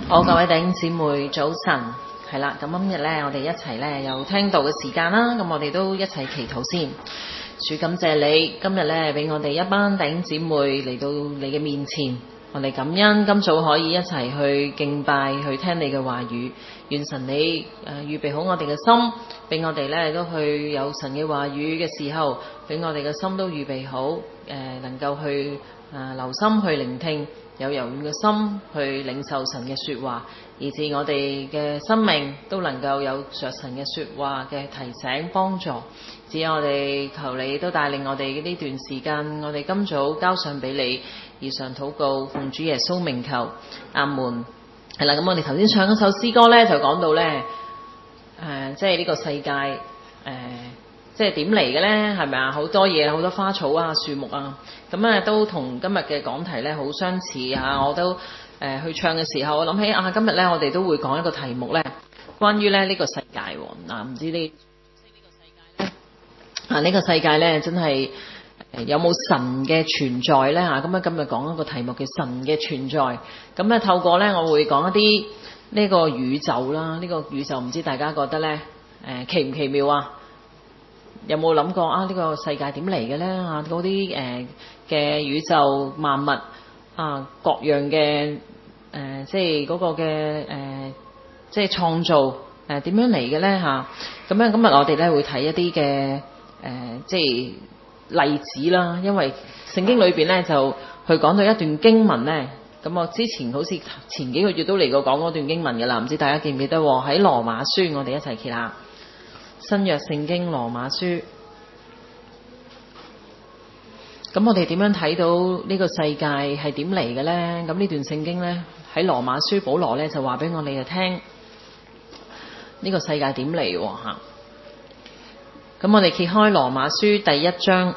好，各位弟兄姊妹早晨，係啦，咁今日咧，我哋一齊咧有聽道嘅時間啦，咁我哋都一齊祈禱先。主感謝你，今日咧俾我哋一班弟兄姊妹嚟到你嘅面前，我哋感恩今早可以一齊去敬拜，去聽你嘅話語。願神你預備好我哋嘅心，俾我哋咧都去有神嘅話語嘅時候，俾我哋嘅心都預備好，能夠去留心去聆聽。有柔軟嘅心去領受神嘅說話，以致我哋嘅生命都能夠有着神嘅說話嘅提醒幫助。只有我哋求你都帶領我哋呢段時間，我哋今早交上俾你，以上禱告，奉主耶穌名求，阿門。係啦，咁我哋頭先唱一首詩歌呢，就講到呢，即係呢個世界，即係點嚟嘅呢？係咪啊？好多嘢，好多花草啊、樹木啊，咁都同今日嘅講題呢好相似啊！我都去唱嘅時候，我諗起今日呢，我哋都會講一個題目呢，關於呢個世界喎。唔知你呢個世界呢？呢個世界呢，真係有冇神嘅存在呢？咁今日講一個題目叫神嘅存在。咁透過呢，我會講一啲呢個宇宙啦。呢個宇宙唔知大家覺得呢，奇唔奇妙啊？有冇諗過呢個世界點嚟嘅呢？嗰啲嘅宇宙萬物各樣嘅即係嗰個嘅即係創造點樣嚟嘅呢？咁樣今日我哋咧會睇一啲嘅即係例子啦。因為聖經裏邊咧就去講到一段經文咧。咁我之前好似前幾個月都嚟過講嗰段經文嘅啦，唔知大家記唔記得喎？喺羅馬書，我哋一齊揭下。新約聖經羅馬書，咁我哋點樣睇到呢個世界係點嚟嘅呢？咁呢段聖經呢，喺羅馬書保羅呢就話俾我哋聽，呢個世界點嚟喎吓。咁我哋揭開羅馬書第一章，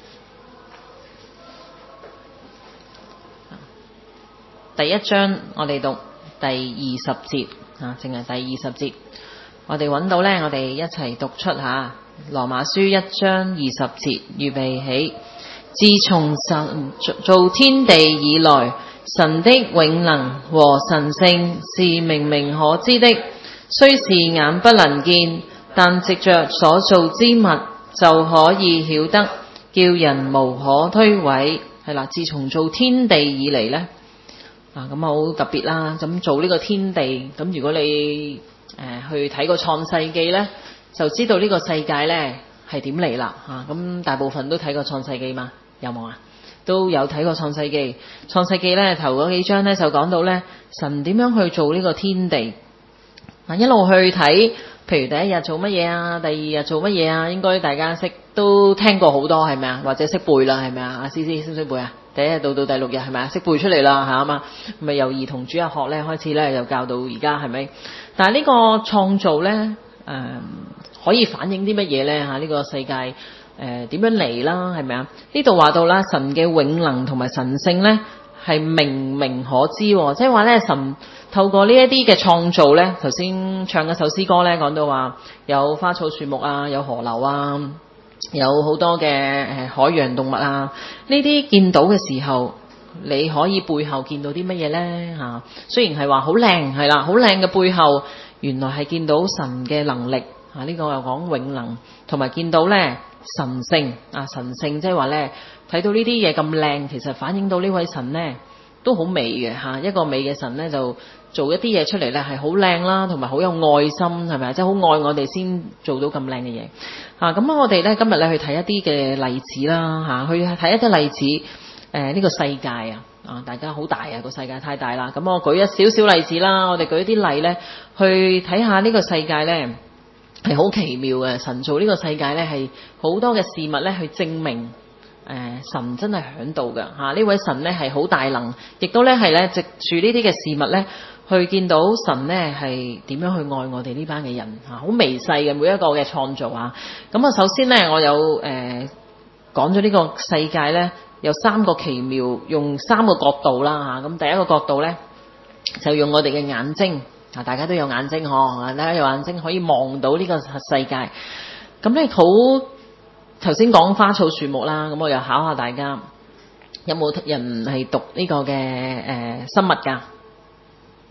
第一章我哋讀第20節淨係第20節。我哋揾到呢，我哋一齊讀出下羅馬書1章20節，預備起。自從神造天地以來，神的永能和神性是明明可知的，雖是眼不能見，但藉着所造之物就可以曉得，叫人無可推諉。係啦，自從造天地以嚟呢，咁好特別啦。咁做呢個天地，咁如果你去睇個創世記呢，就知道呢個世界呢係點嚟啦。咁大部分都睇過創世記嘛？有冇啊？都有睇過創世記。創世記呢頭嗰幾章呢就講到呢，神點樣去做呢個天地。一路去睇，譬如第一日做乜嘢啊，第二日做乜嘢啊，應該大家都聽過好多，係咪啊？或者識背啦，係咪啊？阿思思識唔識背啊？第一日到第6日係咪啊？識背出嚟啦，係嘛？咪由兒童主日學咧開始咧，又教到而家係咪？但係呢個創造咧，可以反映啲乜嘢咧？呢個世界點樣嚟啦？係咪啊？呢度話到啦，神嘅永能同埋神性咧係明明可知，即係話咧神透過呢一啲嘅創造咧，頭先唱嗰首詩歌咧講到話有花草樹木啊，有河流啊。有好多嘅海洋動物啊，呢啲見到嘅時候，你可以背後見到啲乜嘢呢？雖然係話好靚，係啦，好靚嘅背後，原來係見到神嘅能力呢個又講永能，同埋見到呢神性神性即係話呢，睇到呢啲嘢咁靚，其實反映到呢位神呢都好美嘅一個美嘅神呢，就做一啲嘢出嚟呢係好靚啦，同埋好有愛心，係咪？即係好愛我哋先做到咁靚嘅嘢。咁我哋呢今日呢去睇一啲嘅例子啦，去睇一啲例子。呢個世界大家好大個世界太大啦。咁我舉一少少例子啦，我哋舉一啲例呢去睇下呢個世界呢係好奇妙嘅。神造呢個世界呢係好多嘅事物呢去證明。神真係響度㗎呢位神呢係好大能，亦都呢係呢藉住呢啲嘅事物呢去見到神呢係點樣去愛我哋呢班嘅人好微細嘅每一個嘅創造咁首先呢，我有講咗呢個世界呢有3個奇妙，用3個角度啦咁第一個角度呢，就用我哋嘅眼睛大家都有眼睛大家有眼睛可以望到呢個世界。咁呢好頭先講花草樹木啦，咁我又考下大家，有冇人係讀呢個嘅生物㗎？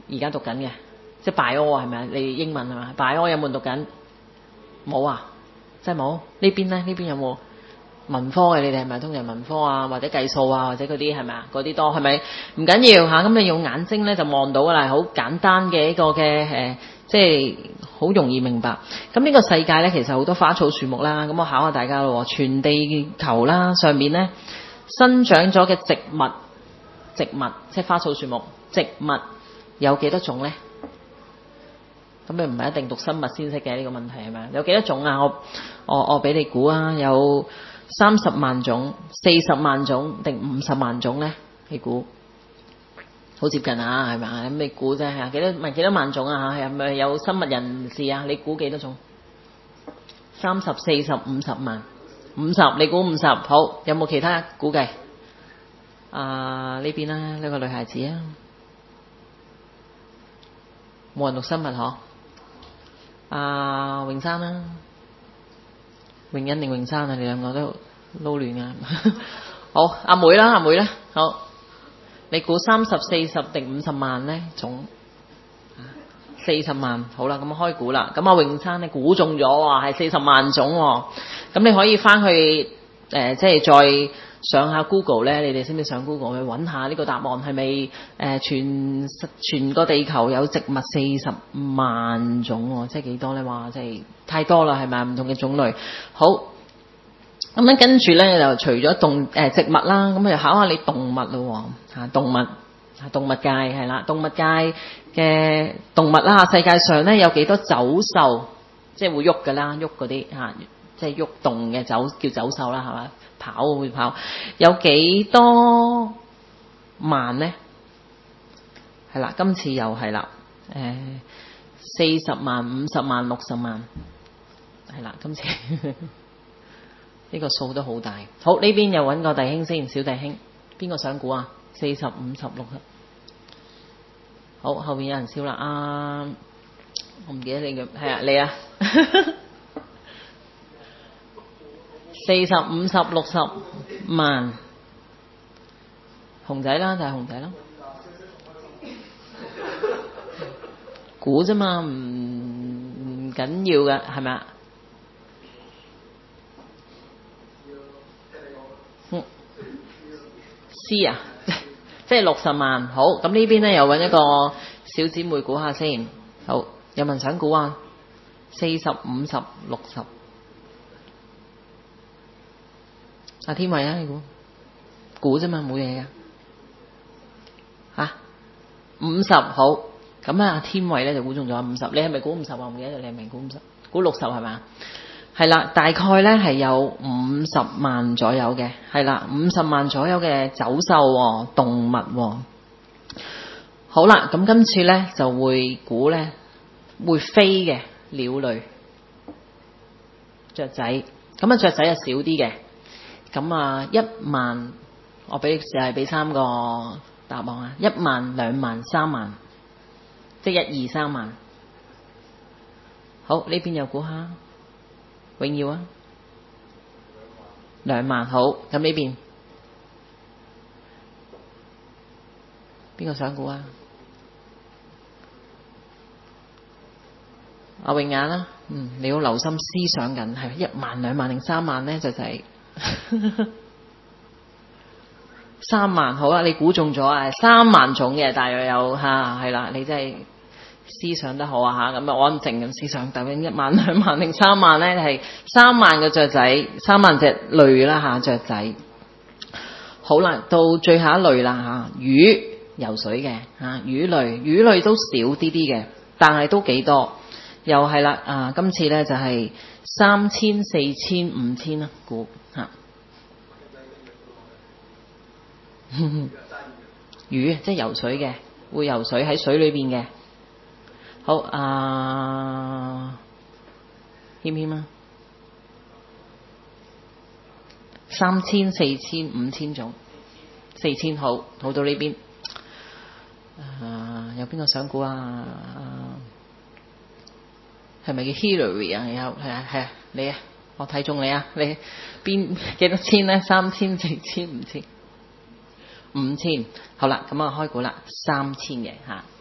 而家讀緊嘅，即係 bio 係咪啊？你英文係嘛？bio 有冇人讀緊？冇啊，真係冇。呢邊咧？呢邊有冇文科嘅？你哋係咪通常文科啊，或者計數啊，或者嗰啲係咪啊？嗰啲多係咪？唔緊要嚇，咁你用眼睛咧就望到㗎啦，好簡單嘅一個嘅即係好容易明白。咁呢個世界咧其實好多花草樹木啦，咁我考下大家咯，全地球啦上面咧生長咗嘅植物即係花草樹木，植物有幾多種咧？咁你唔係一定讀生物先識嘅呢個問題係咪？有幾多種啊？我俾你估啊，有30萬種、40萬種定50萬種咧？你估？好接近啊，係咪啊？咁你估啫係幾多？問幾多萬種啊？嚇係咪有生物人士啊？你估幾多種？30、40、50萬？50，你估50？好，有冇其他估計？呢邊啦，呢個女孩子啊，冇人讀生物嗬？泳山啦，泳欣定泳山啊？你兩個都撈亂啊！好，阿妹啦，好，你估30、40定50萬呢種？40萬，好啦，咁開估啦。咁泳山你估中咗喎，係40萬種喎。咁你可以翻去即係再上下 Google 咧，你哋識唔識上 Google 去揾下呢個答案係咪全個地球有植物40萬種喎？即係幾多咧？話即係太多啦，係咪？唔同嘅種類。好，咁樣跟住咧就除咗植物啦，咁就考下你動物咯喎。動物界係啦，動物界嘅動物啦，世界上咧有幾多走獸？即係會喐㗎啦，喐嗰啲即係喐動嘅叫走獸啦，係嘛？會跑，有幾多萬呢？係啦，今次又係啦，40萬、50萬、60萬，係啦，今次呢個數都好大。好，呢邊又揾個弟兄先，小弟兄，邊個想估啊？40、50、60。好，後面有人笑啦。我唔記得你嘅，係啊，你啊。40、50、60萬，熊仔啦，就係熊仔啦，估啫嘛，唔緊要嘅，係咪啊？C 啊，即係60萬。好，咁呢邊咧又揾一個小姊妹估下先。好，有冇人想估啊？40、50、60。阿天慧啊，你估啫嘛，冇嘢噶。50好，咁阿天慧咧就估中咗50。你係咪估50啊？唔記得你係咪估50？估60係咪啊？係啦，大概咧係有50萬左右嘅，係啦，50萬左右嘅走獸動物。好啦，咁今次咧就會估咧會飛嘅鳥類雀仔，咁雀仔就少啲嘅。咁1萬，我俾3個答案啊！1萬、2萬、3萬，即係1、2、3萬。好，呢邊又估下，永耀啊，2萬。好，咁呢邊邊個想估啊？阿永雅啦，你要留心思想緊，係1萬、2萬定3萬咧？就係3萬。好啦，你估中咗啊！3萬種嘅，大約有係啦，你真係思想得好啊嚇！咁我安靜咁思想，究竟1萬、2萬定3萬咧？係3萬個雀仔，3萬隻類啦雀仔。好啦，到最後一類啦魚，游水嘅魚類都少啲啲嘅，但係都幾多。又係啦今次咧就係3000、4000、5000啦，估魚即係游水嘅，會游水喺水裏邊嘅。好謙謙啊，3000、4000、5000種，4000。好到呢邊。有邊個想估啊？係咪叫 Hillary 啊？係啊，你啊，我睇中你啊！你邊幾多千咧？3000、4000、5000。5000。好啦，咁開估啦，3000嘅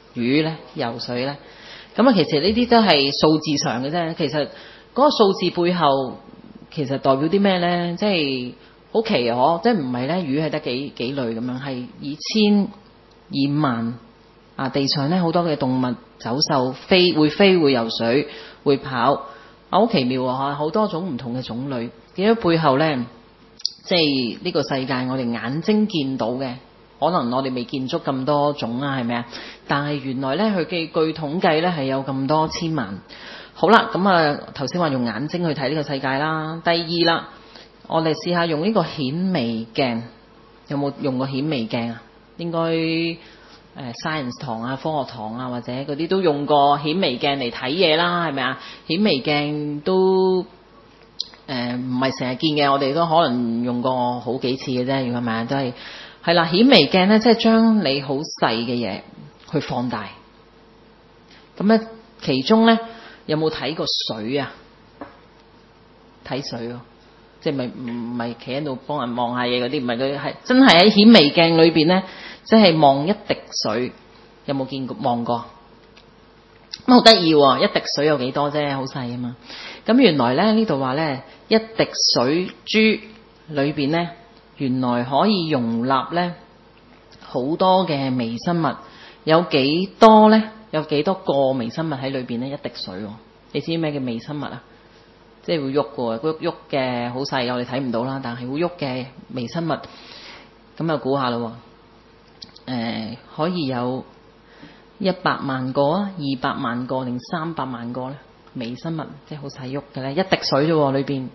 魚咧、游水咧。咁啊，其實呢啲都係數字上嘅啫。其實嗰個數字背後其實代表啲咩咧？即係好奇可，即係唔係咧？魚係得幾類咁樣，係以千以萬啊！地上咧好多嘅動物走獸飛會游水會跑啊，好奇妙啊！好多種唔同嘅種類，點解背後咧？即係呢個世界我哋眼睛見到嘅，可能我哋未見足咁多種啊，係咪啊？但係原來咧佢嘅據統計咧係有咁多千萬。好啦，咁啊頭先話用眼睛去睇呢個世界啦。第二啦，我哋試下用呢個顯微鏡，有冇用過顯微鏡啊？應該science 堂啊、科學堂啊或者嗰啲都用過顯微鏡嚟睇嘢啦，係咪啊？顯微鏡都唔係成日見嘅，我哋都可能用過好幾次嘅啫，係咪啊？都係啦，顯微鏡咧，即係將你好細嘅嘢去放大。咁咧，其中咧有冇睇過水啊？睇水咯，即係唔係企喺度幫人望下嘢嗰啲，唔係佢係真係喺顯微鏡裏邊咧，即係望一滴水，有冇見過望過？咁好得意喎！一滴水有幾多啫？好細啊嘛。咁原來咧呢度話咧，一滴水珠裏邊咧，原來可以容納咧好多嘅微生物。有幾多咧？有幾多個微生物喺裏邊咧？一滴水喎，你知咩叫微生物啊？即係會喐嘅，喐嘅好細，我哋睇唔到啦。但係會喐嘅微生物，咁就估下啦。可以有100萬個啊、200萬個定300萬個咧？微生物即係好細喐嘅咧，一滴水啫喎，裏邊。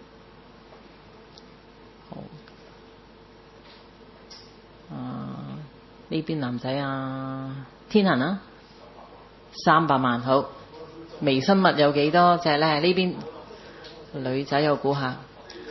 好，呢邊男仔啊，天恒啊，300萬。好，微生物有幾多隻咧？呢邊女仔有估下。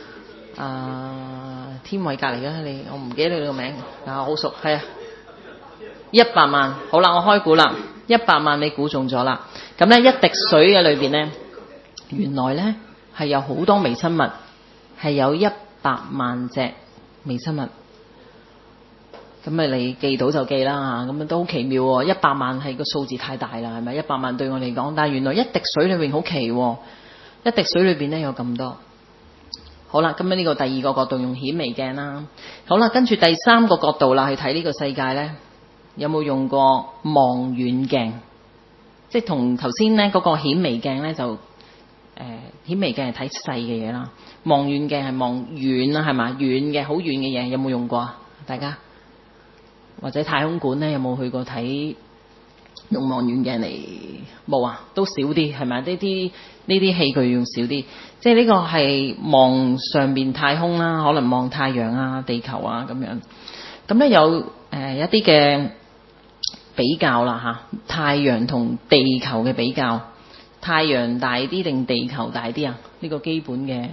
天偉隔離嘅你，我唔記得你個名，好熟，係啊，100萬。好啦，我開估啦，100萬你估中咗啦。咁咧一滴水嘅裏邊咧，原來咧係有好多微生物，係有100萬隻微生物。咁咪你記到就記啦嚇，咁都好奇妙喎。100萬係個數字太大啦，係咪？100萬對我嚟講，但係原來一滴水裏邊好奇喎，一滴水裏邊咧有咁多。好啦，咁呢個第二個角度用顯微鏡啦。好啦，跟住第三個角度啦，去睇呢個世界咧，有冇用過望遠鏡？即係同頭先咧嗰個顯微鏡咧就顯微鏡係睇細嘅嘢啦，望遠鏡係望遠啦，係嘛？遠嘅好遠嘅嘢有冇用過啊？大家或者太空館咧有冇去過睇用望遠鏡嚟？冇啊，都少啲係咪？呢啲器具用少啲，即係呢個係望上面太空啦，可能望太陽啊、地球啊咁樣。咁咧有一啲嘅比較啦嚇，太陽同地球嘅比較，太陽大啲定地球大啲啊？呢個基本嘅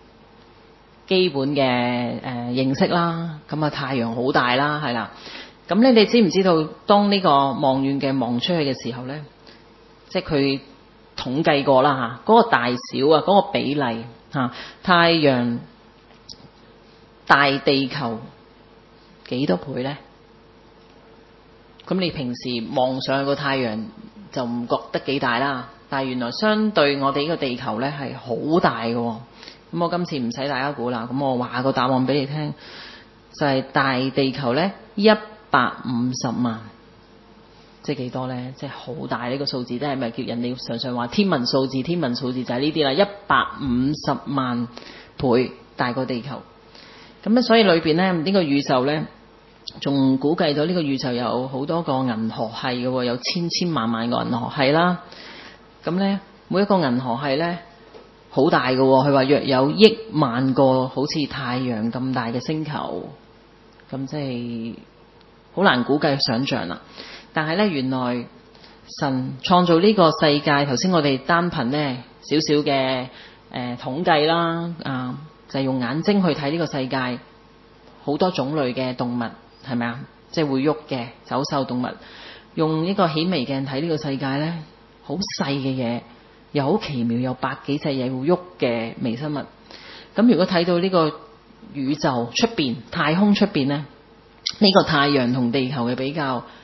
認識啦。咁啊，太陽好大啦，係啦。咁咧，你知唔知道當呢個望遠鏡望出去嘅時候咧，即係佢統計過啦嚇，嗰個大小啊，嗰個比例嚇，太陽大地球幾多倍咧？咁你平時望上去個太陽就唔覺得幾大啦，但係原來相對我哋呢個地球咧係好大嘅。咁我今次唔使大家估啦，咁我話個答案俾你聽，就係大地球咧150萬，即係幾多咧？即係好大呢個數字，即係咪叫人哋常常話天文數字？天文數字就係呢啲啦，150萬倍大過地球。咁咧，所以裏邊咧呢個宇宙咧，仲估計到呢個宇宙有好多個銀河系嘅喎，有千萬萬個銀河系啦。咁咧，每一個銀河系咧好大嘅喎，佢話約有億萬個好似太陽咁大嘅星球。咁即係好難估計想像啦。但係咧，原來神創造呢個世界，頭先我哋單憑咧少少嘅統計啦，就係用眼睛去睇呢個世界，好多種類嘅動物係咪啊？即係會喐嘅走獸動物，用呢個顯微鏡睇呢個世界咧，好細嘅嘢，又好奇妙，有百幾隻嘢會喐嘅微生物。咁如果睇到呢個宇宙出邊、太空出邊咧，呢個太陽同地球嘅比較，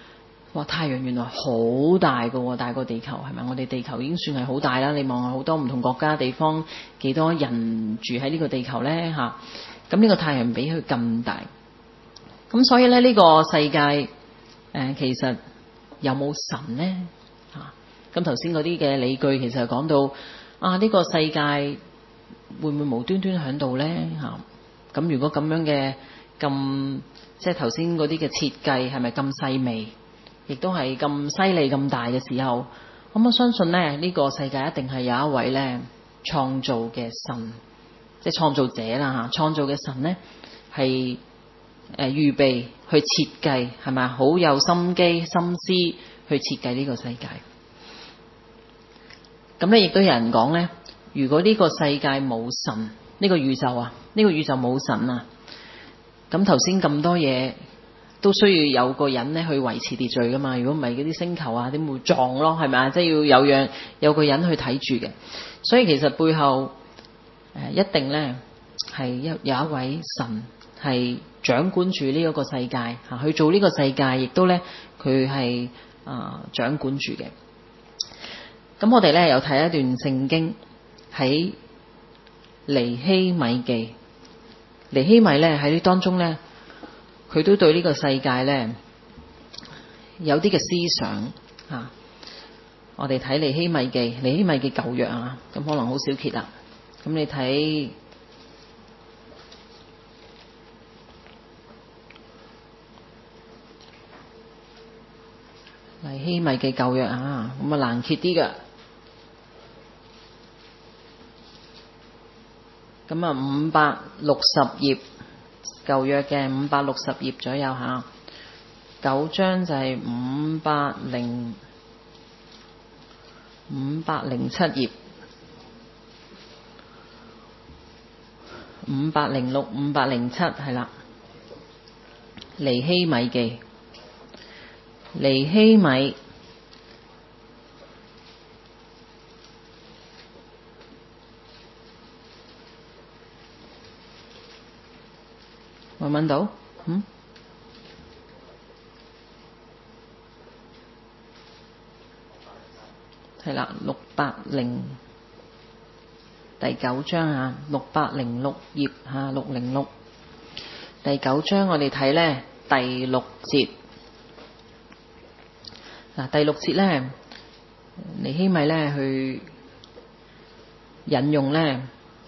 哇！太陽原來好大㗎，大過地球係咪？我哋地球已經算係好大啦。你望下好多唔同國家地方，幾多人住喺呢個地球呢？嚇？咁呢個太陽比佢咁大，咁所以咧呢個世界其實有冇神呢？嚇？咁頭先嗰啲嘅理據其實講到呢個世界會唔會無端端喺度呢？嚇？咁如果咁樣嘅咁即係頭先嗰啲嘅設計係咪咁細微？亦都係咁犀利咁大嘅時候，咁我相信咧呢個世界一定係有一位咧創造嘅神，即係創造者啦嚇。創造嘅神咧係預備去設計，係咪好有心機心思去設計呢個世界？咁咧亦都有人講咧，如果呢個世界冇神，呢個宇宙冇神啊，咁頭先咁多嘢都需要有個人咧去維持秩序噶嘛，如果唔係嗰啲星球啊點會撞咯，係咪啊？即係要有個人去睇住嘅，所以其實背後一定咧係有一位神係掌管住呢一個世界嚇，去做呢個世界，亦都咧佢係掌管住嘅。咁我哋咧又睇一段聖經喺尼希米記，尼希米咧喺呢當中咧。佢都對呢個世界咧有啲嘅思想嚇。我哋睇尼希米記舊約啊，咁可能好少揭啦。咁你睇尼希米記舊約啊，咁啊難揭啲㗎。咁啊560頁。舊約嘅560頁左右嚇，9章就係507頁，506、507係啦。尼希米記，尼希米揾到？係啦，600第9章啊，606頁嚇，606第9章我哋睇咧第6節。嗱，第6節咧，尼希米咧去引用咧。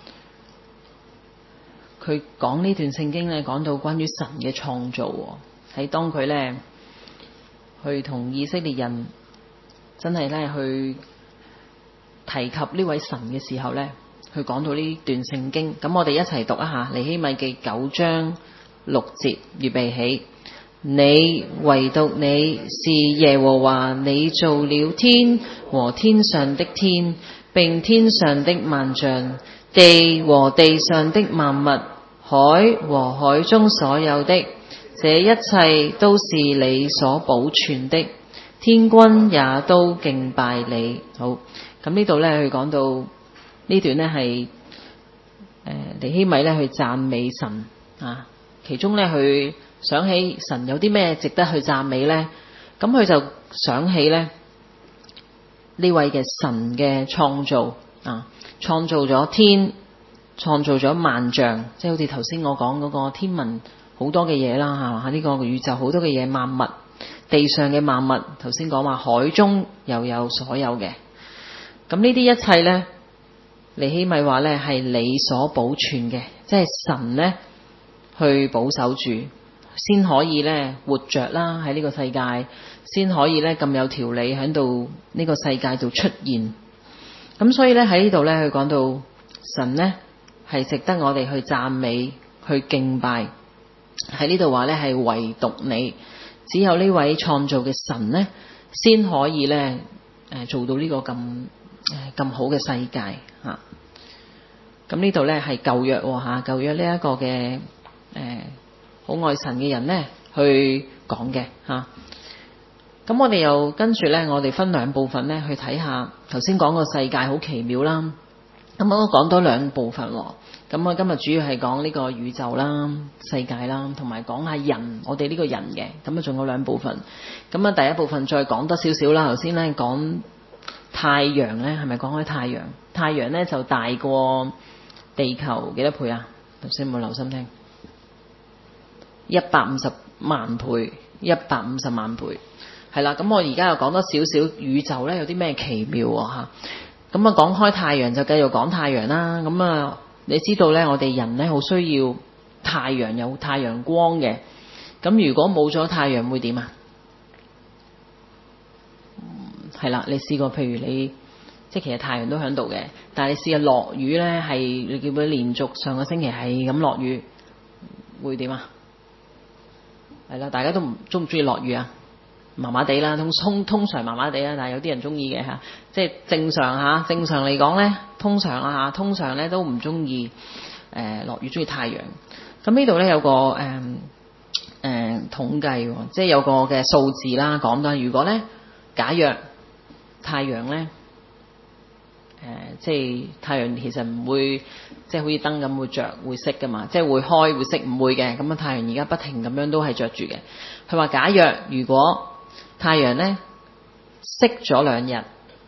佢講呢段聖經咧，講到關於神嘅創造喎，喺當佢咧去同以色列人真係咧去提及呢位神嘅時候咧，去講到呢段聖經。咁我哋一齊讀一下尼希米記9章6節，預備起。你唯獨你是耶和華，你造了天和天上的天，並天上的萬象，地和地上的萬物，海和海中所有的，這一切都是你所保存的，天軍也都敬拜你。好，咁呢度咧佢講到呢段咧係尼希米咧去讚美神啊，其中咧佢想起神有啲咩值得去讚美咧，咁佢就想起咧呢位嘅神嘅創造啊，創造咗天，創造咗萬象，即係好似頭先我講嗰個天文好多嘅嘢啦嚇，呢個宇宙好多嘅嘢，萬物地上嘅萬物，頭先講話海中又有所有嘅，咁呢啲一切咧，尼希米話咧係你所保存嘅，即係神咧去保守住，先可以咧活着啦喺呢個世界，先可以咧咁有條理喺度呢個世界度出現。咁所以咧喺呢度咧佢講到神咧係值得我哋去讚美去敬拜。喺呢度話咧係唯獨你，只有呢位創造嘅神咧先可以咧做到呢個咁好嘅世界嚇。咁呢度咧係舊約嚇，舊約呢一個嘅好愛神嘅人咧去講嘅嚇。咁我哋又跟住咧，我哋分兩部分咧去睇下頭先講個世界好奇妙啦。 咁我講多兩部分喎。咁我今日主要係講呢個宇宙啦、世界啦，同埋講下人，我哋呢個人嘅。咁啊，仲有兩部分。咁啊，第一部分再講多少少啦。頭先咧講太陽咧，係咪講開太陽？太陽咧就大過地球幾多倍啊？頭先有冇留心聽？150萬倍，150萬倍。係啦，咁我而家又講多少少宇宙咧，有啲咩奇妙嚇？咁啊，講開太陽就繼續講太陽啦。咁啊，你知道咧，我哋人咧好需要太陽，有太陽光嘅。咁如果冇咗太陽會點啊？係啦，你試過譬如你即係其實太陽都喺度嘅，但係你試下落雨咧，係你記唔記得連續上個星期係咁落雨，會點啊？係啦，大家都中唔中意落雨啊？麻麻地啦，通常麻麻地啦，但係有啲人中意嘅嚇，即係正常嚟講咧，通常咧都唔中意落雨，中意太陽。咁呢度咧有個統計，即係有個嘅數字啦，講到如果咧假若太陽咧即係太陽其實唔會即係好似燈咁會着會熄噶嘛，即係會開會熄唔會嘅。咁啊太陽而家不停咁樣都係着住嘅。佢話假若如果太陽咧熄咗2日，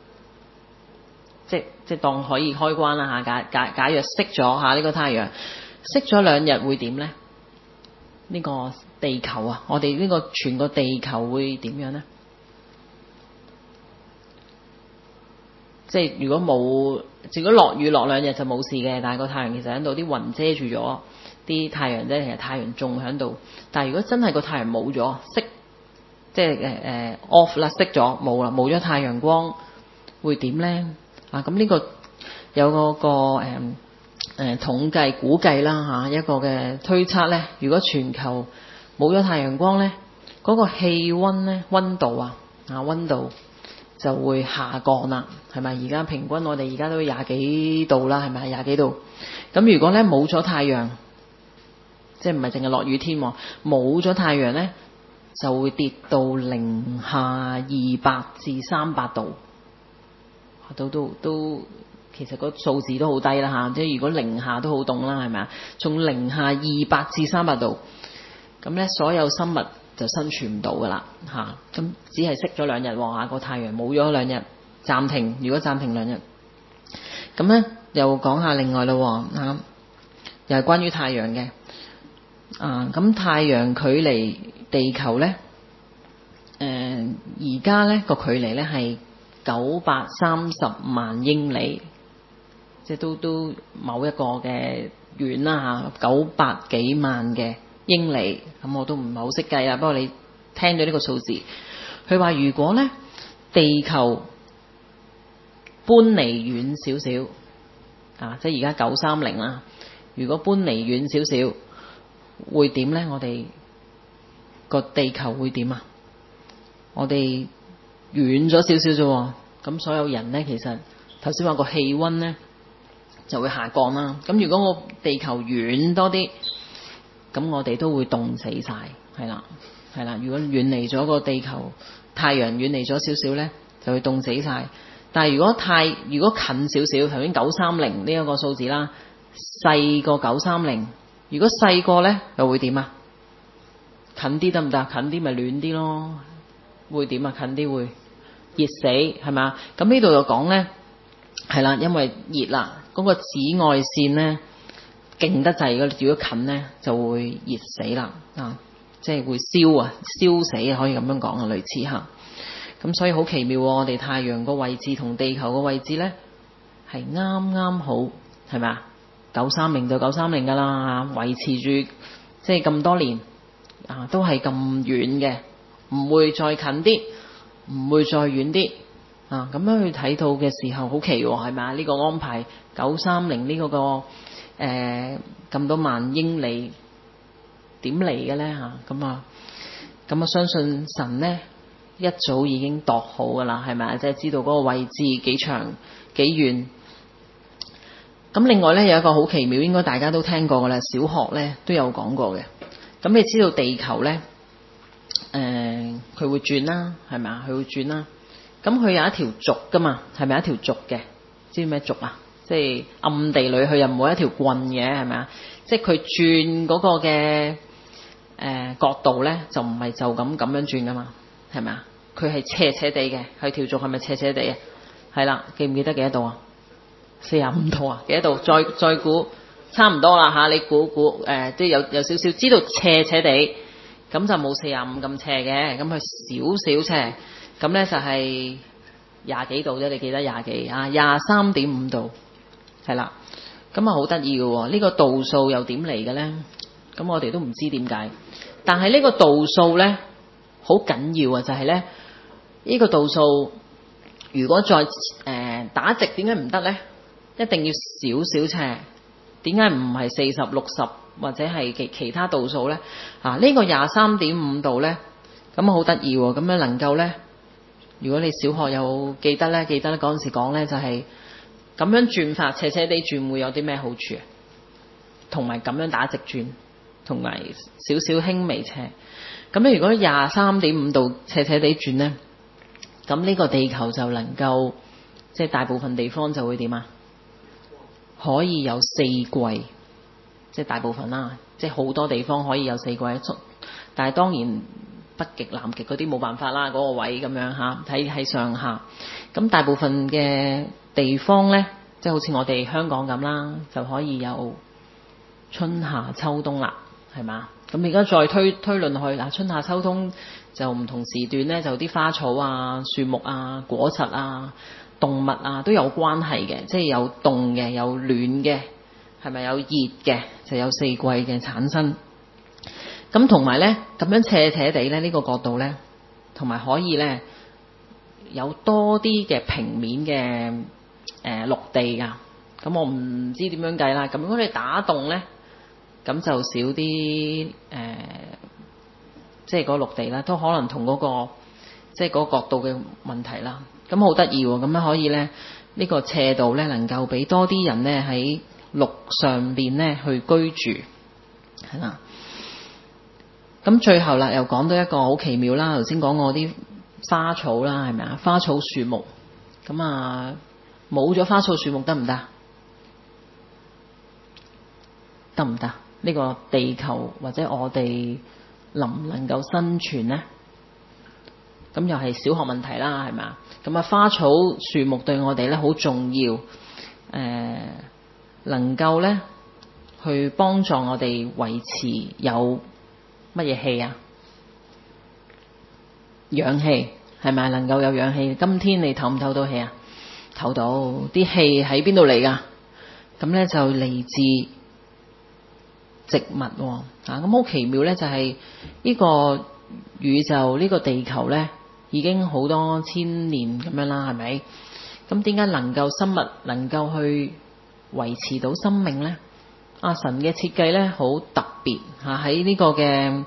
即當可以開關啦嚇。假若熄咗嚇呢個太陽熄咗2日會點咧？呢個地球啊，我哋呢個全個地球會點樣咧？即係如果落雨落2日就冇事嘅，但係個太陽其實喺度，啲雲遮住咗啲太陽咧，其實太陽仲喺度。但係如果真係個太陽冇咗熄，即係off 啦，熄咗冇啦，冇咗太陽光會點咧？啊，咁呢個有個統計估計啦嚇，一個嘅推測咧，如果全球冇咗太陽光咧，嗰個氣溫咧溫度就會下降啦，係咪？而家平均我哋而家都20幾度啦，係咪20幾度？咁如果咧冇咗太陽，即係唔係淨係落雨天，冇咗太陽咧，就會跌到零下200至300度，都其實個數字都好低啦嚇。即係如果零下都好凍啦，係咪啊？從零下200至300度，咁咧所有生物就生存唔到噶啦嚇。咁只係熄咗2日喎，個太陽冇咗2日暫停。如果暫停2日，咁咧又講下另外咯嚇，又係關於太陽嘅。咁太陽距離地球咧，而家咧個距離咧係930萬英里，即係都某一個嘅遠啦嚇，900幾萬嘅英里。咁我都唔係好識計啦，不過你聽到呢個數字，佢話如果咧地球搬離遠少少即係而家930啦，如果搬離遠少少會點咧？我哋個地球會點啊？我哋遠咗少少啫，咁所有人咧其實頭先話個氣溫咧就會下降啦。咁如果我地球遠多啲，咁我哋都會凍死晒，係啦。如果遠離咗個地球，太陽遠離咗少少咧，就會凍死晒。但係如果近少少，頭先930呢一個數字啦，細過930，如果細個咧又會點啊？近啲得唔得？近啲咪暖啲咯。會點啊？近啲會熱死，係咪？咁呢度就講咧，係啦，因為熱啦，嗰個紫外線咧勁得滯，如果近咧就會熱死啦，即係會燒死，可以咁樣講啊，類似嚇。咁所以好奇妙喎，我哋太陽個位置同地球個位置咧係啱啱好，係咪啊？930就930噶啦，維持住即係咁多年都係咁遠嘅。唔會再近啲，唔會再遠啲咁樣去睇到嘅時候，好奇喎，係咪啊？呢個安排930呢個咁多萬英里點嚟嘅咧嚇？咁啊，相信神咧一早已經度好噶啦，係咪啊？即係知道嗰個位置幾長幾遠。咁另外咧有一個好奇妙，應該大家都聽過噶啦，小學咧都有講過嘅。咁你知道地球咧？佢會轉啦，係咪啊？佢會轉啦。咁佢有一條軸噶嘛，係咪一條軸嘅？知唔知咩軸啊？ 即係暗地裏佢又冇一條棍嘅，係咪啊？即係佢轉嗰個嘅角度咧，就唔係就咁樣轉噶嘛，係咪啊？佢係斜斜地嘅，佢條軸係咪斜斜地啊？係啦，記唔記得幾多度啊？45度啊？幾多度？再估，差唔多啦嚇，你估即係有少少知道斜斜地，咁就冇45咁斜嘅，咁佢少少斜，咁咧就係廿幾度啫，你記得廿幾啊？23.5度，係啦，咁啊好得意嘅喎，呢個度數又點嚟嘅咧？咁我哋都唔知點解，但係呢個度數咧好緊要啊，就係咧呢個度數如果再打直，點解唔得咧？一定要少少斜，點解唔係40、60或者係其他度數咧？呢個23.5度咧，咁好得意喎，咁樣能夠咧，如果你小學有記得咧嗰陣時講咧，就係咁樣轉法，斜斜地轉會有啲咩好處啊？同埋咁樣打直轉，同埋少少輕微斜。咁咧，如果23.5度斜斜地轉咧，咁呢個地球就能夠即係大部分地方就會點啊？可以有4季，即係大部分啦，即係好多地方可以有4季。但係當然北極、南極嗰啲冇辦法啦，嗰個位咁樣嚇，喺上下。咁大部分嘅地方咧，即係好似我哋香港咁啦，就可以有春夏秋冬啦，係嘛？咁而家再推論去嗱，春夏秋冬就唔同時段咧，就啲花草啊、樹木啊、果實啊、動物啊都有關係嘅，即係有凍嘅，有暖嘅，係咪有熱嘅，就有4季嘅產生。咁同埋咧，咁樣斜斜地咧，呢個角度咧，同埋可以咧有多啲嘅平面嘅陸地㗎。咁我唔知點樣計啦。咁如果你打洞咧，咁就少啲即係嗰陸地啦，都可能同嗰個即係嗰個角度嘅問題啦。咁好得意喎，咁樣可以咧呢個斜度咧能夠俾多啲人咧喺陸上邊咧去居住，係啦。咁最後啦，又講到一個好奇妙啦。頭先講過啲花草啦，係咪啊？花草樹木，咁啊冇咗花草樹木得唔得？得唔得？呢個地球或者我哋能唔能夠生存呢？咁又係小學問題啦，係咪啊？咁啊花草樹木對我哋咧好重要，能夠咧去幫助我哋維持有乜嘢氣啊？氧氣，係咪能夠有氧氣？今天你透唔透到氣啊？透到。啲氣喺邊度嚟㗎？咁咧就嚟自植物喎。咁好奇妙咧，就係呢個宇宙呢個地球咧已經好多千年咁樣啦，係咪？咁點解能夠生物能夠去維持到生命咧？神嘅設計咧好特別嚇，喺呢個嘅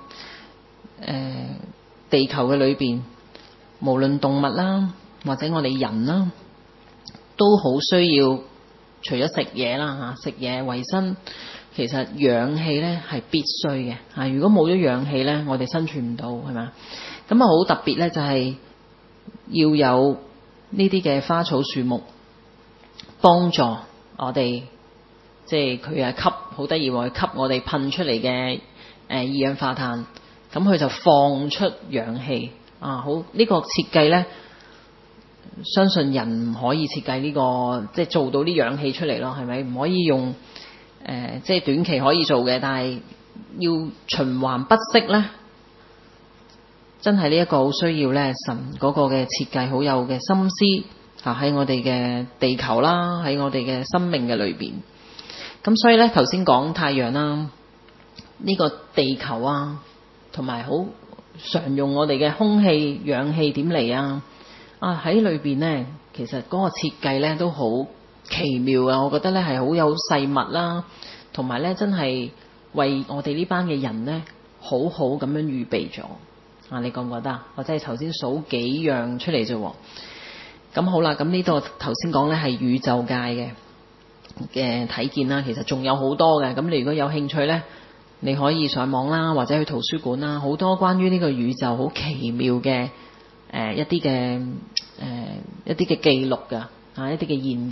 地球嘅裏邊，無論動物啦或者我哋人啦，都好需要除咗食嘢啦嚇，食嘢維生，其實氧氣咧係必須嘅嚇。如果冇咗氧氣咧，我哋生存唔到，係咪？咁啊好特別咧，就係要有呢啲嘅花草樹木幫助我哋。即係佢吸好得意喎，吸我哋噴出嚟嘅二氧化碳，咁佢就放出氧氣好呢個設計咧，相信人唔可以設計呢個即係做到啲氧氣出嚟咯，係咪？唔可以用即係短期可以做嘅，但係要循環不息咧，真係呢一個好需要咧神嗰個嘅設計好有嘅心思喺我哋嘅地球啦，喺我哋嘅生命嘅裏邊。咁所以咧，頭先講太陽啦，呢個地球啊，同埋好常用我哋嘅空氣、氧氣點嚟啊？喺裏邊咧，其實嗰個設計咧都好奇妙啊！我覺得咧係好有細密啦，同埋咧真係為我哋呢班嘅人咧好好咁樣預備咗。你覺唔覺得啊？或者係頭先數幾樣出嚟啫。咁好啦，咁呢度頭先講咧係宇宙界嘅睇見啦，其實仲有好多嘅。咁你如果有興趣呢，你可以上網啦，或者去圖書館啦，好多關於呢個宇宙好奇妙嘅一啲嘅記錄㗎，一啲嘅研究。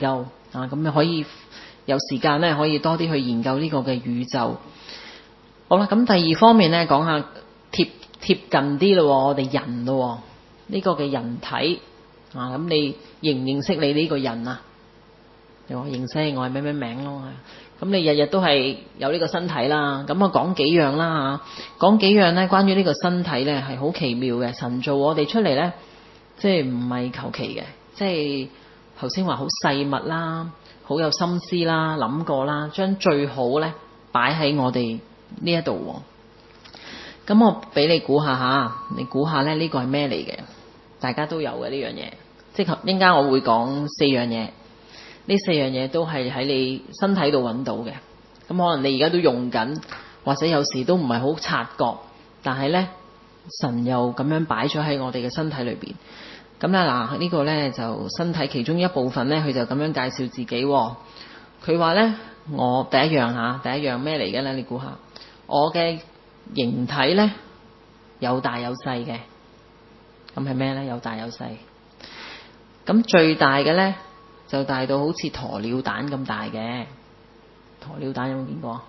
啊，咁你可以有時間咧，可以多啲去研究呢個嘅宇宙。好啦，咁第二方面咧，講下貼近啲咯，我哋人咯，呢個嘅人體啊，咁你認唔認識你呢個人啊？我認識我係咩名咯，咁你日日都係有呢個身體啦，咁我講幾樣啦嚇，講幾樣咧，關於呢個身體咧係好奇妙嘅，神造我哋出嚟咧，即係唔係求其嘅，即係頭先話好細密啦，好有心思啦，諗過啦，將最好咧擺喺我哋呢一度。咁我俾你估下嚇，你估下咧呢個係咩嚟嘅？大家都有嘅呢樣嘢，即係一陣間我會講4樣嘢。呢4樣嘢都係喺你身體度揾到嘅，咁可能你而家都用緊，或者有時都唔係好察覺，但係呢，神又咁樣擺咗喺我哋嘅身體裏邊。咁咧嗱，呢個呢就身體其中一部分呢，佢就咁樣介紹自己。佢話呢，我第一樣咩嚟嘅呢？你估下，我嘅形體呢，有大有細嘅，咁係咩呢？有大有細，咁最大嘅呢，就大到好似鴕鳥蛋咁大嘅。鴕鳥蛋有冇見過？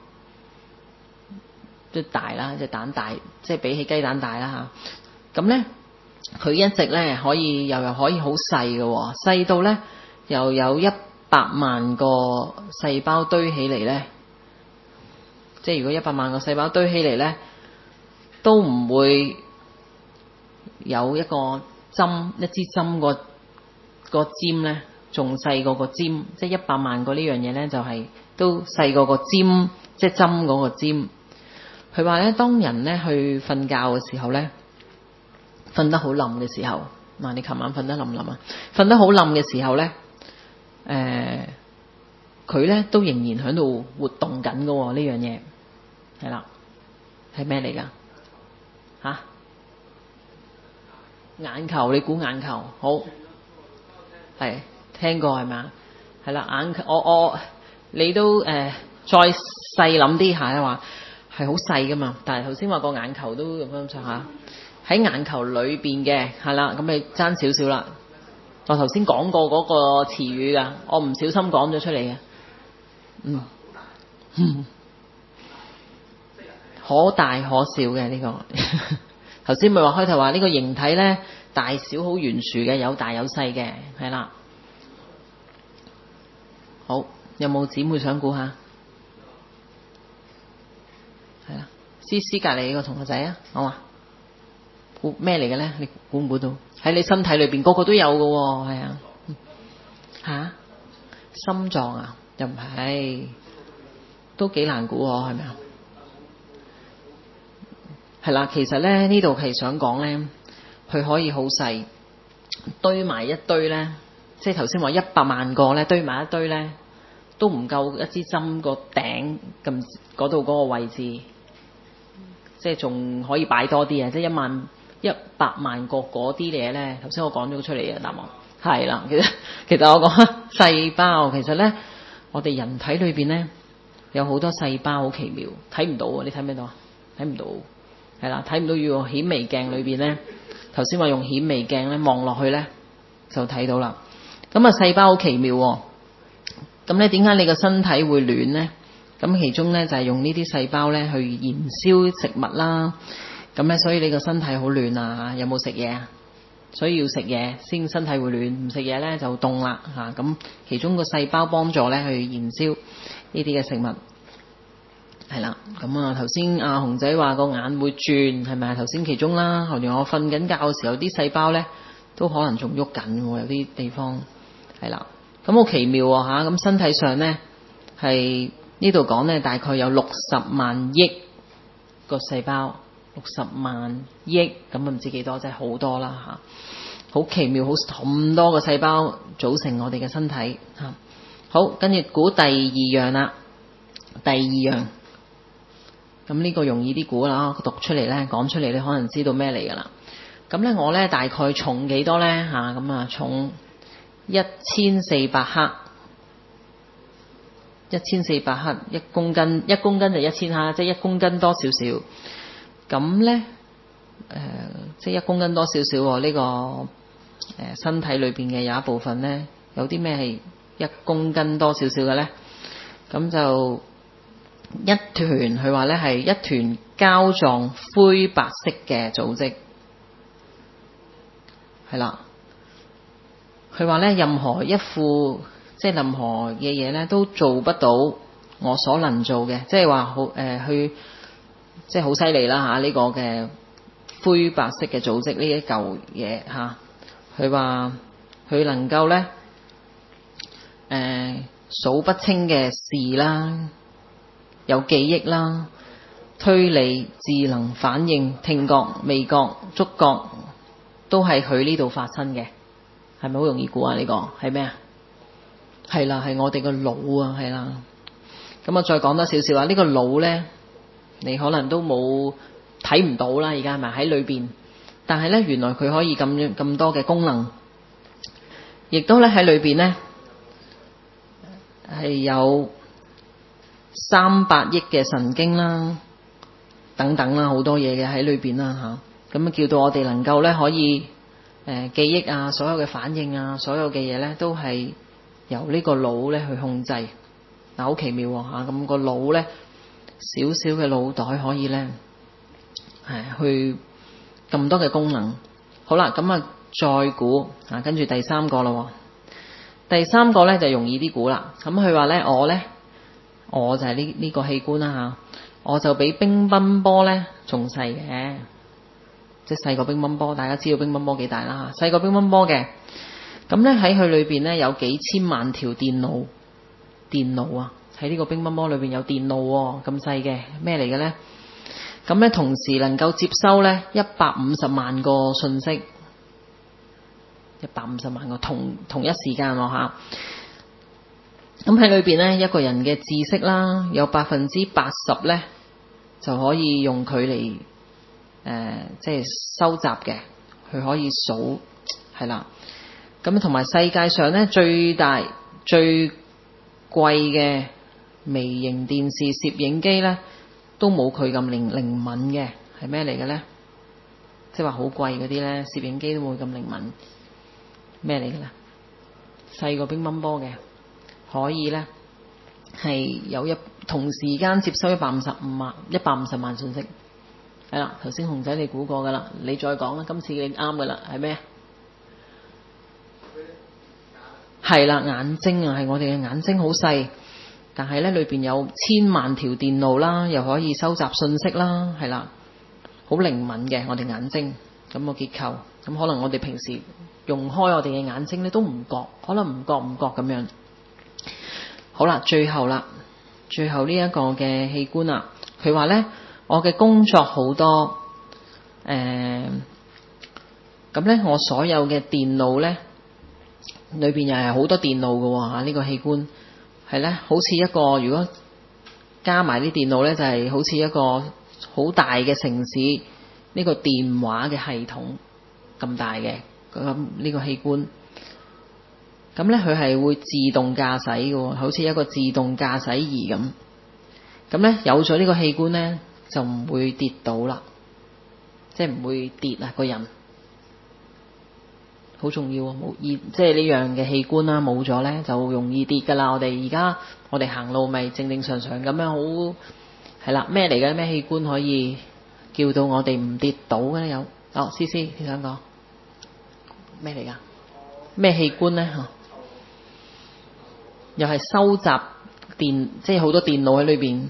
即係大啦，隻蛋大，即係比起雞蛋大啦嚇。咁呢，佢一直呢可以又可以好細嘅，細到呢又有100萬個細胞堆起嚟呢。即係如果100萬個細胞堆起嚟呢，都唔會有一個針，一支針個尖呢。仲細過個尖，即係100萬個呢樣嘢呢，就係都細過個尖，即係針嗰個尖。佢話呢，當人呢去瞓覺嘅時候呢，瞓得好冧嘅時候，嗱你琴晚瞓得冧唔冧啊？瞓得好冧嘅時候呢，佢呢都仍然喺度活動緊嘅呢樣嘢，係啦，係咩嚟㗎？嚇？眼球，你估眼球？好，係。聽過係咪？係啦，眼球我你都再細諗啲下話係好細噶嘛，但係頭先話個眼球都咁樣上下，喺眼球裏邊嘅係啦，咁你爭少少啦。我頭先講過嗰個詞語噶，我唔小心講咗出嚟嘅，可大可小嘅呢個。頭先咪話開頭話呢個形體咧大小好懸殊嘅，有大有細嘅，係啦。好，有冇姊妹想估下？係啦，思思隔離個同學仔啊，好嘛？估咩嚟嘅咧？你估唔估到？喺你身體裏邊個個都有嘅喎，係啊。嚇？心臟啊？又唔係，都幾難估喎，係咪啊？係啦，其實咧呢度係想講咧，佢可以好細堆埋一堆咧。即係頭先話100萬個咧堆埋一堆咧，都唔夠一支針個頂咁嗰度嗰個位置，即係仲可以擺多啲啊！即係100萬個嗰啲嘢咧，頭先我講咗出嚟嘅答案係啦。其實我講細胞，其實咧我哋人體裏邊咧有好多細胞，好奇妙，睇唔到啊！你睇唔睇到啊？睇唔到，係啦，睇唔到。要顯微鏡裏邊咧，頭先話用顯微鏡咧望落去咧就睇到啦。咁啊，細胞好奇妙喎。咁咧，點解你個身體會暖呢？咁其中咧就係用呢啲細胞咧去燃燒食物啦。咁咧，所以你個身體好暖啊！有冇食嘢啊？所以要食嘢先身體會暖，唔食嘢咧就凍啦嚇。咁其中個細胞幫助咧去燃燒呢啲嘅食物，係啦。咁啊，頭先阿紅仔話個眼會轉，係咪啊？頭先其中啦，後來我瞓緊覺嘅時候，啲細胞咧都可能仲喐緊喎，有啲地方。係啦，咁好奇妙喎嚇！咁身體上咧係呢度講咧，大概有60萬億個細胞，60萬億咁唔知幾多，真係好多啦嚇！好奇妙，好咁多個細胞組成我哋嘅身體嚇。好，跟住估第二樣啦，第二樣咁呢個容易啲估啦，讀出嚟咧，講出嚟你可能知道咩嚟噶啦。咁咧我咧大概重幾多咧嚇？咁啊重1400克，1400克1公斤，1公斤就1000克，即係1公斤多少少。咁咧即係1公斤多少少喎？呢個身體裏邊嘅有一部分咧，有啲咩係 1公斤多少少嘅呢？咁就一團，佢話呢係一團膠狀灰白色嘅組織，係啦。佢話呢，任何一副即係任何嘅嘢呢都做不到我所能做嘅，即係話好去即係好犀利啦嚇！呢個嘅灰白色嘅組織呢一嚿嘢嚇，佢話佢能夠呢數不清嘅事啦，有記憶啦、推理、智能、反應、聽覺、味覺、觸覺，都係佢呢度發生嘅。係咪好容易估啊？呢個係咩啊？係啦，係我哋個腦啊，係啦。咁我再講多少少啊？呢個腦呢，你可能都冇睇唔到啦，而家係咪喺裏邊？但係呢，原來佢可以咁多嘅功能，亦都咧喺裏邊呢，係有300億嘅神經啦，等等啦，好多嘢嘅喺裏邊啦嚇。咁叫到我哋能夠呢可以記憶啊，所有嘅反應啊，所有嘅嘢呢，都係由呢個腦呢去控制。嗱，好奇妙嚇！咁個腦呢，小小嘅腦袋可以呢，去咁多嘅功能。好啦，咁啊再估啊，跟住第3個啦。第3個呢就容易啲估啦。咁佢話呢，我就係呢個器官啦嚇，我就比乒乓波呢仲細嘅。即係細過乒乓波，大家知道乒乓波幾大啦嚇，細過乒乓波嘅。咁咧喺佢裏邊咧有幾千萬條電腦啊，喺呢個乒乓波裏邊有電腦喎，咁細嘅咩嚟嘅咧？咁咧同時能夠接收咧150萬個信息，150萬個同一時間喎嚇。咁喺裏邊咧一個人嘅知識啦，有80%咧就可以用佢嚟。即係收集嘅，佢可以數，係啦。咁同埋世界上咧最大最貴嘅微型電視攝影機咧，都冇佢咁靈敏嘅，係咩嚟嘅咧？即係話好貴嗰啲咧，攝影機都冇咁靈敏，咩嚟嘅咧？細過乒乓波嘅，可以咧係有同時間接收150萬信息。係啦，頭先熊仔你估過噶啦，你再講啦，今次你啱噶啦，係咩？係啦，眼睛啊，係我哋嘅眼睛好細，但係咧裏邊有千萬條電路啦，又可以收集信息啦，係啦，好靈敏嘅我哋眼睛咁個結構，咁可能我哋平時用開我哋嘅眼睛咧都唔覺，可能唔覺咁樣。好啦，最後呢一個嘅器官啊，佢話咧。我嘅工作好多，咁咧我所有嘅電腦咧，裏邊又係好多電腦嘅喎，呢個器官係咧，好似一個如果加埋啲電腦咧，就係好似一個好大嘅城市呢個電話嘅系統咁大嘅咁呢個器官。咁咧佢係會自動駕駛嘅喎，好似一個自動駕駛儀咁。咁咧有咗呢個器官咧，就唔會跌倒啦，即係唔會跌啊！個人好重要啊，即係呢樣嘅器官啦，冇咗咧就容易跌噶啦。我哋行路咪正正常常咁樣好係啦，咩嚟嘅？咩器官可以叫到我哋唔跌倒嘅咧？有思思你想講咩嚟噶？咩器官咧？又係收集即係好多電腦喺裏邊。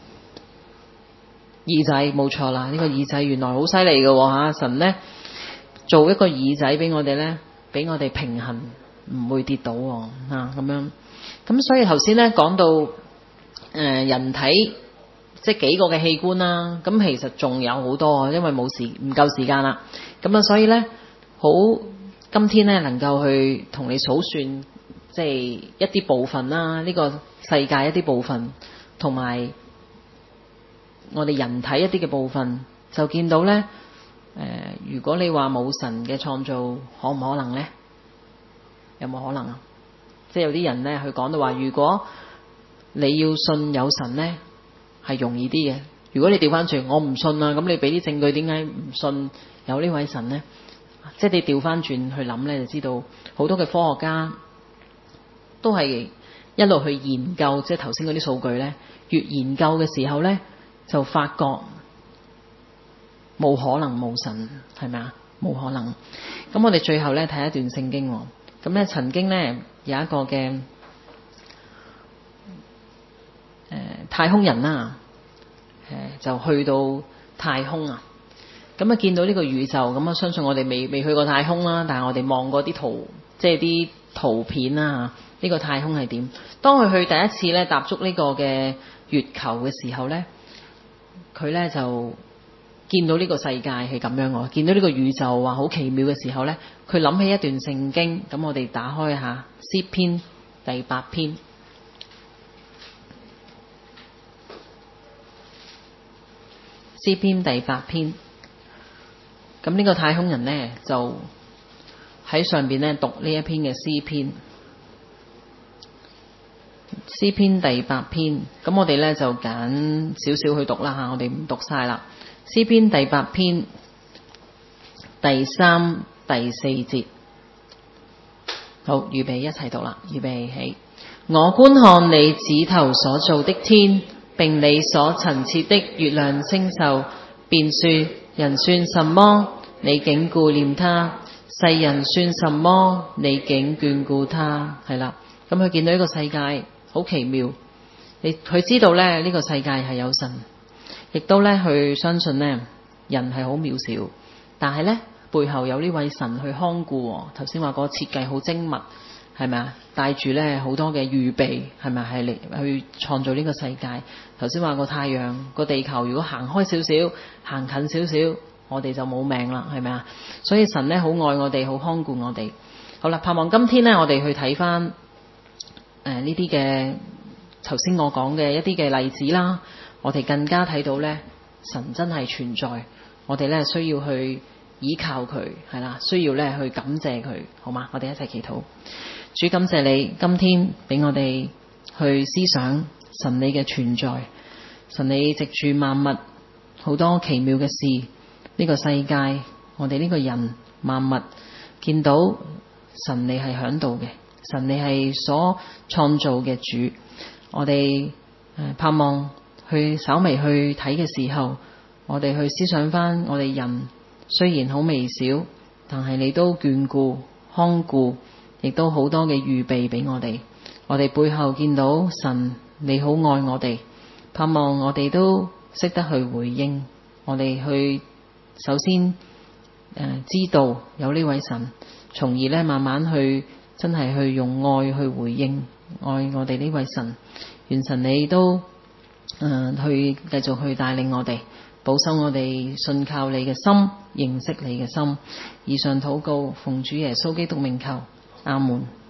耳仔冇錯啦，呢個耳仔原來好犀利嘅嚇，神呢做一個耳仔俾我哋呢，俾我哋平衡，唔會跌倒喎咁樣。咁所以頭先呢講到人體即係幾個嘅器官啦，咁其實仲有好多，因為唔夠時間啦。咁啊，所以呢好今天呢能夠去同你數算，即係一啲部分啦，呢個世界一啲部分同埋。我哋人體一啲嘅部分就見到呢，如果你話冇神嘅創造，可唔可能呢？有冇可能啊？即係有啲人呢，佢講到話，如果你要信有神呢，係容易啲嘅。如果你調翻轉，我唔信啊，咁你俾啲證據，點解唔信有呢位神呢？即係你調翻轉去諗呢，就知道好多嘅科學家都係一路去研究，即係頭先嗰啲數據咧，越研究嘅時候咧，就發覺冇可能冇神，係咪啊？冇可能。咁我哋最後咧睇一段聖經，咁咧曾經咧有一個嘅太空人啦，就去到太空啊，咁啊見到呢個宇宙，咁啊相信我哋未去過太空啦，但係我哋望過啲圖，即係啲圖片啦，呢個太空係點？當佢去第一次咧踏足呢個嘅月球嘅時候咧，佢咧就見到呢個世界係咁樣喎，見到呢個宇宙話好奇妙嘅時候咧，佢諗起一段聖經，咁我哋打開下詩篇第8篇。詩篇第8篇，咁呢個太空人呢，就喺上邊呢讀呢一篇嘅詩篇，詩篇第8篇，咁我哋呢就揀少少去讀啦吓，我哋唔讀晒啦。詩篇第8篇第3、第4節，好，預備一齊讀啦，預備起。我觀看你指頭所造的天，並你所陳設的月亮星宿，便說：人算什麼？你竟顧念他；世人算什麼？你竟眷顧他。係啦，咁佢見到呢個世界好奇妙，佢知道咧呢個世界係有神，亦都咧佢相信咧人係好渺小，但係咧背後有呢位神去看顧。頭先話個設計好精密，係咪啊？帶住咧好多嘅預備，係咪係嚟去創造呢個世界？頭先話個太陽、個地球，如果行開少少、行近少少，我哋就冇命啦，係咪啊？所以神咧好愛我哋，好看顧我哋。好啦，盼望今天咧我哋去睇翻呢啲嘅頭先我講嘅一啲嘅例子啦，我哋更加睇到咧神真係存在，我哋咧需要去依靠佢，係啦，需要咧去感謝佢，好嗎？我哋一齊祈禱。主，感謝你今天俾我哋去思想神你嘅存在，神你藉住萬物好多奇妙嘅事，呢個世界我哋呢個人萬物見到神你係響度嘅，神你係所創造嘅主，我哋盼望去稍微去睇嘅時候，我哋去思想翻我哋人雖然好微小，但係你都眷顧看顧，亦都好多嘅預備俾我哋。我哋背後見到神你好愛我哋，盼望我哋都識得去回應。我哋去首先知道有呢位神，從而咧慢慢去真係去用愛去回應愛我哋呢位神。願神你都去繼續去帶領我哋，保守我哋信靠你嘅心，認識你嘅心。以上禱告奉主耶穌基督名求，阿門。